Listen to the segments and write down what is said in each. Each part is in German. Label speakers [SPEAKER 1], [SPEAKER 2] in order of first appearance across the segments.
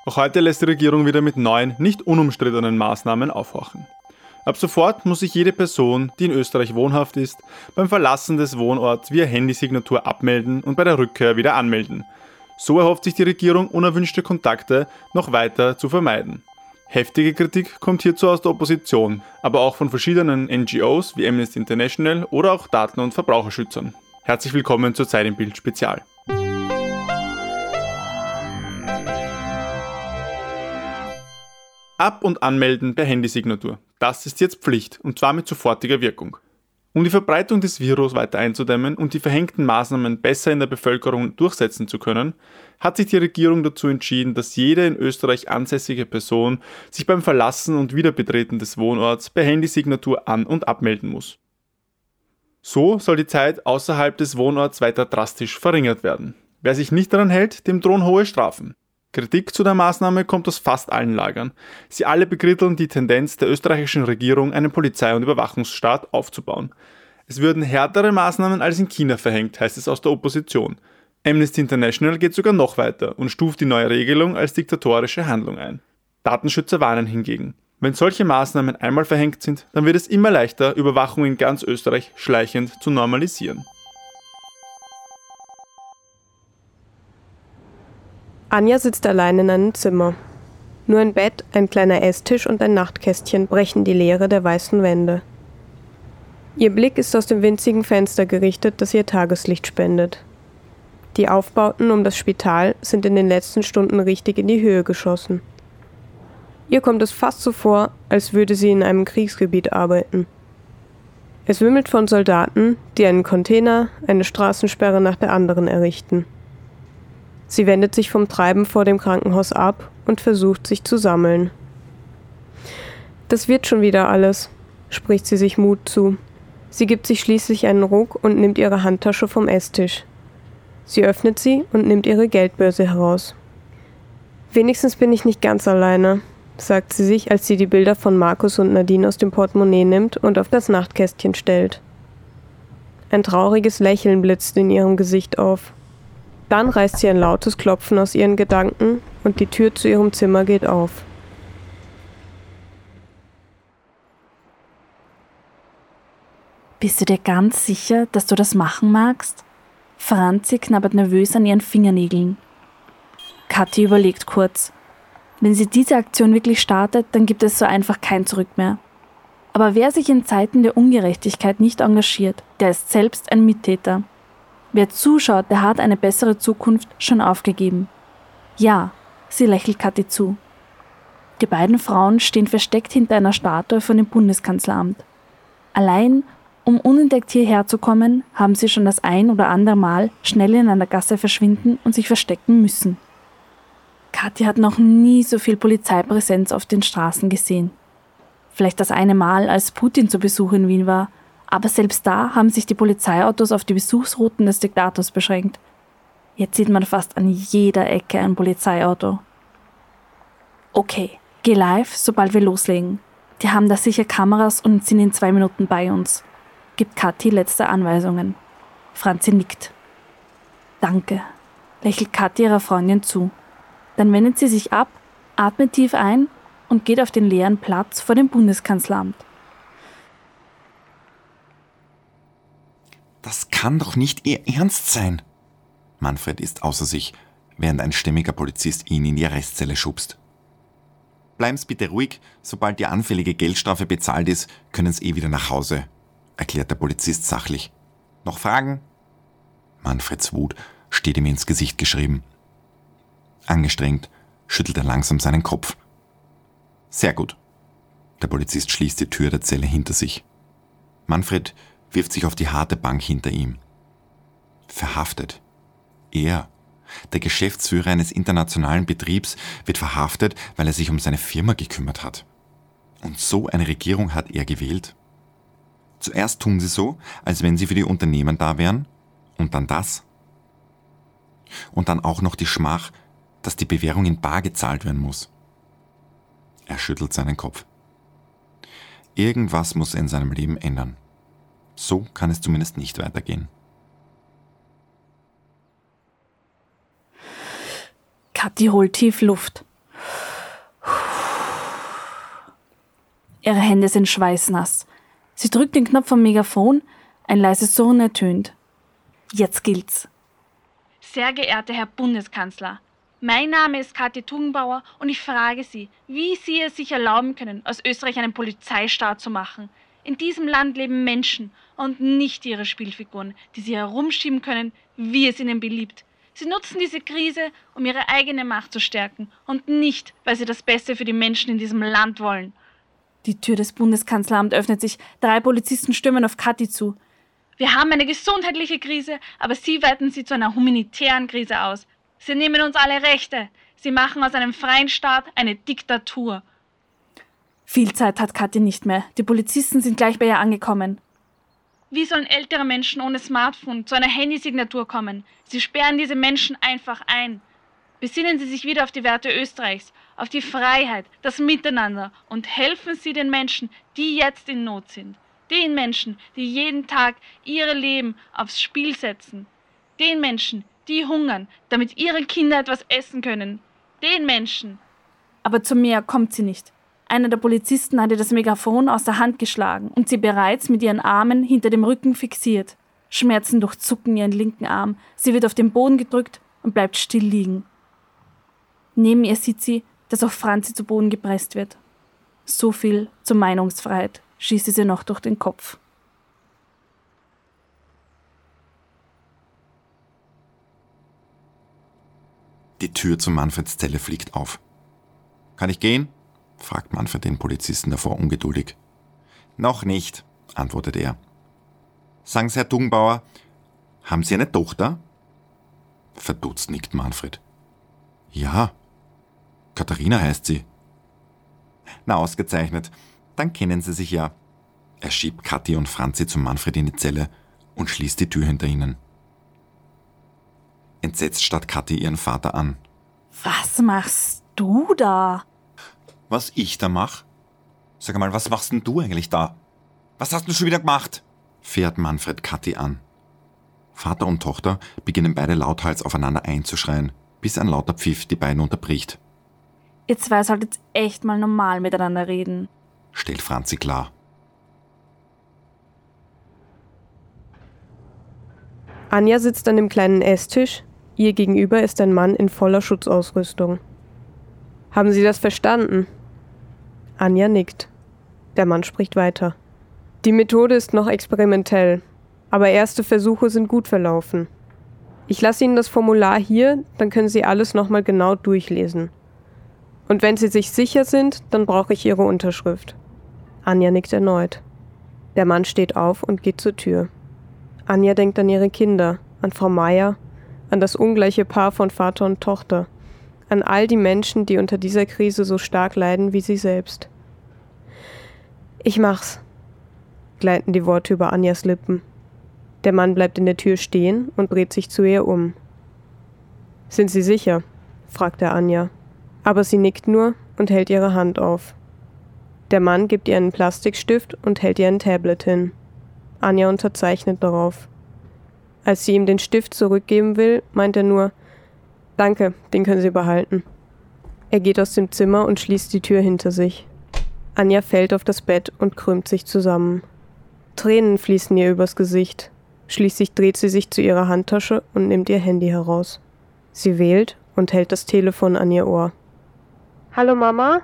[SPEAKER 1] Auch heute lässt die Regierung wieder mit neuen, nicht unumstrittenen Maßnahmen aufhorchen. Ab sofort muss sich jede Person, die in Österreich wohnhaft ist, beim Verlassen des Wohnorts via Handysignatur abmelden und bei der Rückkehr wieder anmelden. So erhofft sich die Regierung, unerwünschte Kontakte noch weiter zu vermeiden. Heftige Kritik kommt hierzu aus der Opposition, aber auch von verschiedenen NGOs wie Amnesty International oder auch Daten- und Verbraucherschützern. Herzlich willkommen zur Zeit im Bild Spezial. Ab- und Anmelden per Handysignatur. Das ist jetzt Pflicht und zwar mit sofortiger Wirkung. Um die Verbreitung des Virus weiter einzudämmen und die verhängten Maßnahmen besser in der Bevölkerung durchsetzen zu können, hat sich die Regierung dazu entschieden, dass jede in Österreich ansässige Person sich beim Verlassen und Wiederbetreten des Wohnorts per Handysignatur an- und abmelden muss. So soll die Zeit außerhalb des Wohnorts weiter drastisch verringert werden. Wer sich nicht daran hält, dem drohen hohe Strafen. Kritik zu der Maßnahme kommt aus fast allen Lagern. Sie alle bekritteln die Tendenz der österreichischen Regierung, einen Polizei- und Überwachungsstaat aufzubauen. Es würden härtere Maßnahmen als in China verhängt, heißt es aus der Opposition. Amnesty International geht sogar noch weiter und stuft die neue Regelung als diktatorische Handlung ein. Datenschützer warnen hingegen. Wenn solche Maßnahmen einmal verhängt sind, dann wird es immer leichter, Überwachung in ganz Österreich schleichend zu normalisieren.
[SPEAKER 2] Anja sitzt allein in einem Zimmer. Nur ein Bett, ein kleiner Esstisch und ein Nachtkästchen brechen die Leere der weißen Wände. Ihr Blick ist aus dem winzigen Fenster gerichtet, das ihr Tageslicht spendet. Die Aufbauten um das Spital sind in den letzten Stunden richtig in die Höhe geschossen. Ihr kommt es fast so vor, als würde sie in einem Kriegsgebiet arbeiten. Es wimmelt von Soldaten, die einen Container, eine Straßensperre nach der anderen errichten. Sie wendet sich vom Treiben vor dem Krankenhaus ab und versucht, sich zu sammeln. Das wird schon wieder alles, spricht sie sich Mut zu. Sie gibt sich schließlich einen Ruck und nimmt ihre Handtasche vom Esstisch. Sie öffnet sie und nimmt ihre Geldbörse heraus. Wenigstens bin ich nicht ganz alleine, sagt sie sich, als sie die Bilder von Markus und Nadine aus dem Portemonnaie nimmt und auf das Nachtkästchen stellt. Ein trauriges Lächeln blitzt in ihrem Gesicht auf. Dann reißt sie ein lautes Klopfen aus ihren Gedanken und die Tür zu ihrem Zimmer geht auf.
[SPEAKER 3] Bist du dir ganz sicher, dass du das machen magst? Franzi knabbert nervös an ihren Fingernägeln. Kathi überlegt kurz. Wenn sie diese Aktion wirklich startet, dann gibt es so einfach kein Zurück mehr. Aber wer sich in Zeiten der Ungerechtigkeit nicht engagiert, der ist selbst ein Mittäter. Wer zuschaut, der hat eine bessere Zukunft schon aufgegeben. Ja, sie lächelt Kathi zu. Die beiden Frauen stehen versteckt hinter einer Statue von dem Bundeskanzleramt. Allein, um unentdeckt hierher zu kommen, haben sie schon das ein oder andere Mal schnell in einer Gasse verschwinden und sich verstecken müssen. Kathi hat noch nie so viel Polizeipräsenz auf den Straßen gesehen. Vielleicht das eine Mal, als Putin zu Besuch in Wien war, aber selbst da haben sich die Polizeiautos auf die Besuchsrouten des Diktators beschränkt. Jetzt sieht man fast an jeder Ecke ein Polizeiauto. Okay, geh live, sobald wir loslegen. Die haben da sicher Kameras und sind in 2 Minuten bei uns, gibt Kathi letzte Anweisungen. Franzi nickt. Danke, lächelt Kathi ihrer Freundin zu. Dann wendet sie sich ab, atmet tief ein und geht auf den leeren Platz vor dem Bundeskanzleramt.
[SPEAKER 4] Das kann doch nicht Ihr Ernst sein. Manfred ist außer sich, während ein stämmiger Polizist ihn in die Arrestzelle schubst. Bleiben Sie bitte ruhig, sobald die anfällige Geldstrafe bezahlt ist, können Sie wieder nach Hause, erklärt der Polizist sachlich. Noch Fragen? Manfreds Wut steht ihm ins Gesicht geschrieben. Angestrengt schüttelt er langsam seinen Kopf. Sehr gut. Der Polizist schließt die Tür der Zelle hinter sich. Manfred wirft sich auf die harte Bank hinter ihm. Verhaftet. Er, der Geschäftsführer eines internationalen Betriebs, wird verhaftet, weil er sich um seine Firma gekümmert hat. Und so eine Regierung hat er gewählt. Zuerst tun sie so, als wenn sie für die Unternehmen da wären, und dann das. Und dann auch noch die Schmach, dass die Bewährung in bar gezahlt werden muss. Er schüttelt seinen Kopf. Irgendwas muss er in seinem Leben ändern. So kann es zumindest nicht weitergehen.
[SPEAKER 3] Kathi holt tief Luft. Ihre Hände sind schweißnass. Sie drückt den Knopf vom Megafon, ein leises Surren ertönt. Jetzt gilt's.
[SPEAKER 5] Sehr geehrter Herr Bundeskanzler, mein Name ist Kathi Tugendbauer und ich frage Sie, wie Sie es sich erlauben können, aus Österreich einen Polizeistaat zu machen. In diesem Land leben Menschen und nicht ihre Spielfiguren, die sie herumschieben können, wie es ihnen beliebt. Sie nutzen diese Krise, um ihre eigene Macht zu stärken und nicht, weil sie das Beste für die Menschen in diesem Land wollen.
[SPEAKER 3] Die Tür des Bundeskanzleramts öffnet sich, 3 Polizisten stürmen auf Kathi zu.
[SPEAKER 5] Wir haben eine gesundheitliche Krise, aber Sie weiten sie zu einer humanitären Krise aus. Sie nehmen uns alle Rechte. Sie machen aus einem freien Staat eine Diktatur.
[SPEAKER 3] Viel Zeit hat Kathi nicht mehr. Die Polizisten sind gleich bei ihr angekommen.
[SPEAKER 5] Wie sollen ältere Menschen ohne Smartphone zu einer Handysignatur kommen? Sie sperren diese Menschen einfach ein. Besinnen Sie sich wieder auf die Werte Österreichs, auf die Freiheit, das Miteinander und helfen Sie den Menschen, die jetzt in Not sind. Den Menschen, die jeden Tag ihre Leben aufs Spiel setzen. Den Menschen, die hungern, damit ihre Kinder etwas essen können. Den Menschen.
[SPEAKER 3] Aber zu mehr kommt sie nicht. Einer der Polizisten hat ihr das Megafon aus der Hand geschlagen und sie bereits mit ihren Armen hinter dem Rücken fixiert. Schmerzen durchzucken ihren linken Arm. Sie wird auf den Boden gedrückt und bleibt still liegen. Neben ihr sieht sie, dass auch Franzi zu Boden gepresst wird. So viel zur Meinungsfreiheit schießt sie noch durch den Kopf.
[SPEAKER 4] Die Tür zu Manfreds Zelle fliegt auf. »Kann ich gehen?« fragt Manfred den Polizisten davor ungeduldig. »Noch nicht«, antwortet er. »Sagen Sie, Herr Tugendbauer, haben Sie eine Tochter?« Verdutzt nickt Manfred. »Ja, Katharina heißt sie.« »Na, ausgezeichnet, dann kennen Sie sich ja.« Er schiebt Kathi und Franzi zu Manfred in die Zelle und schließt die Tür hinter ihnen. Entsetzt starrt Kathi ihren Vater an.
[SPEAKER 3] Was machst du da?
[SPEAKER 4] Was ich da mach? Sag mal, was machst denn du eigentlich da? Was hast du schon wieder gemacht? Fährt Manfred Kathi an. Vater und Tochter beginnen beide lauthals aufeinander einzuschreien, bis ein lauter Pfiff die beiden unterbricht.
[SPEAKER 3] Ihr zwei solltet echt mal normal miteinander reden,
[SPEAKER 4] stellt Franzi klar.
[SPEAKER 2] Anja sitzt an dem kleinen Esstisch. Ihr gegenüber ist ein Mann in voller Schutzausrüstung. Haben Sie das verstanden? Anja nickt. Der Mann spricht weiter. Die Methode ist noch experimentell, aber erste Versuche sind gut verlaufen. Ich lasse Ihnen das Formular hier, dann können Sie alles nochmal genau durchlesen. Und wenn Sie sich sicher sind, dann brauche ich Ihre Unterschrift. Anja nickt erneut. Der Mann steht auf und geht zur Tür. Anja denkt an ihre Kinder, an Frau Meier, an das ungleiche Paar von Vater und Tochter, an all die Menschen, die unter dieser Krise so stark leiden wie sie selbst. Ich mach's, gleiten die Worte über Anjas Lippen. Der Mann bleibt in der Tür stehen und dreht sich zu ihr um. Sind Sie sicher? Fragt er Anja. Aber sie nickt nur und hält ihre Hand auf. Der Mann gibt ihr einen Plastikstift und hält ihr ein Tablet hin. Anja unterzeichnet darauf. Als sie ihm den Stift zurückgeben will, meint er nur, »Danke, den können Sie behalten.« Er geht aus dem Zimmer und schließt die Tür hinter sich. Anja fällt auf das Bett und krümmt sich zusammen. Tränen fließen ihr übers Gesicht. Schließlich dreht sie sich zu ihrer Handtasche und nimmt ihr Handy heraus. Sie wählt und hält das Telefon an ihr Ohr. »Hallo Mama?«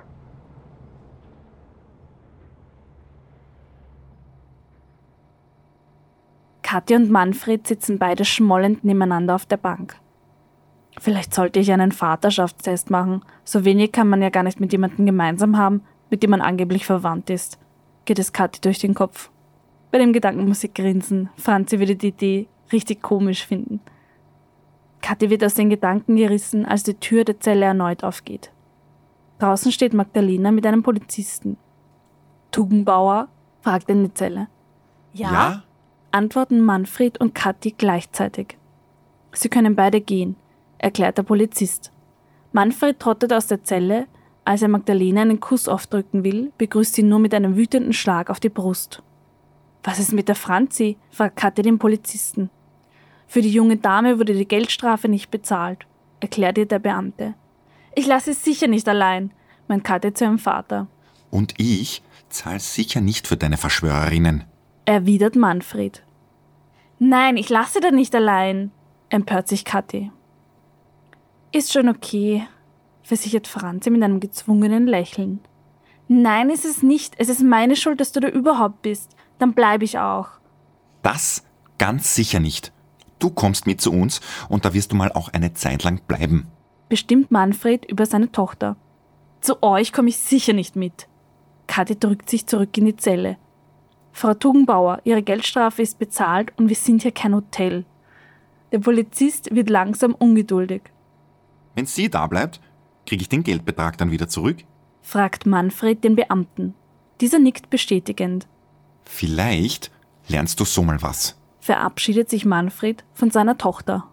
[SPEAKER 3] Kathi und Manfred sitzen beide schmollend nebeneinander auf der Bank. Vielleicht sollte ich einen Vaterschaftstest machen. So wenig kann man ja gar nicht mit jemandem gemeinsam haben, mit dem man angeblich verwandt ist, geht es Kathi durch den Kopf. Bei dem Gedanken muss sie grinsen. Franzi würde die Idee richtig komisch finden. Kathi wird aus den Gedanken gerissen, als die Tür der Zelle erneut aufgeht. Draußen steht Magdalena mit einem Polizisten. »Tugendbauer?« fragt er in die Zelle.
[SPEAKER 4] Ja?
[SPEAKER 3] Antworten Manfred und Kathi gleichzeitig. Sie können beide gehen, erklärt der Polizist. Manfred trottet aus der Zelle. Als er Magdalena einen Kuss aufdrücken will, begrüßt sie nur mit einem wütenden Schlag auf die Brust. »Was ist mit der Franzi?« fragt Kathi den Polizisten. »Für die junge Dame wurde die Geldstrafe nicht bezahlt«, erklärt ihr der Beamte. »Ich lasse sie sicher nicht allein«, meint Kathi zu ihrem Vater.
[SPEAKER 4] Und ich zahle sicher nicht für deine Verschwörerinnen.
[SPEAKER 3] Erwidert Manfred. Nein, ich lasse da nicht allein, empört sich Kathi. Ist schon okay, versichert Franzi mit einem gezwungenen Lächeln. Nein, ist es nicht. Es ist meine Schuld, dass du da überhaupt bist. Dann bleibe ich auch.
[SPEAKER 4] Das ganz sicher nicht. Du kommst mit zu uns und da wirst du mal auch eine Zeit lang bleiben.
[SPEAKER 3] Bestimmt Manfred über seine Tochter. Zu euch komme ich sicher nicht mit. Kathi drückt sich zurück in die Zelle. Frau Tugenbauer, Ihre Geldstrafe ist bezahlt und wir sind hier kein Hotel. Der Polizist wird langsam ungeduldig.
[SPEAKER 4] Wenn sie da bleibt, kriege ich den Geldbetrag dann wieder zurück?
[SPEAKER 3] Fragt Manfred den Beamten. Dieser nickt bestätigend.
[SPEAKER 4] Vielleicht lernst du so mal was.
[SPEAKER 3] Verabschiedet sich Manfred von seiner Tochter.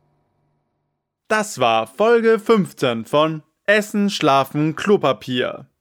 [SPEAKER 1] Das war Folge 15 von Essen, Schlafen, Klopapier.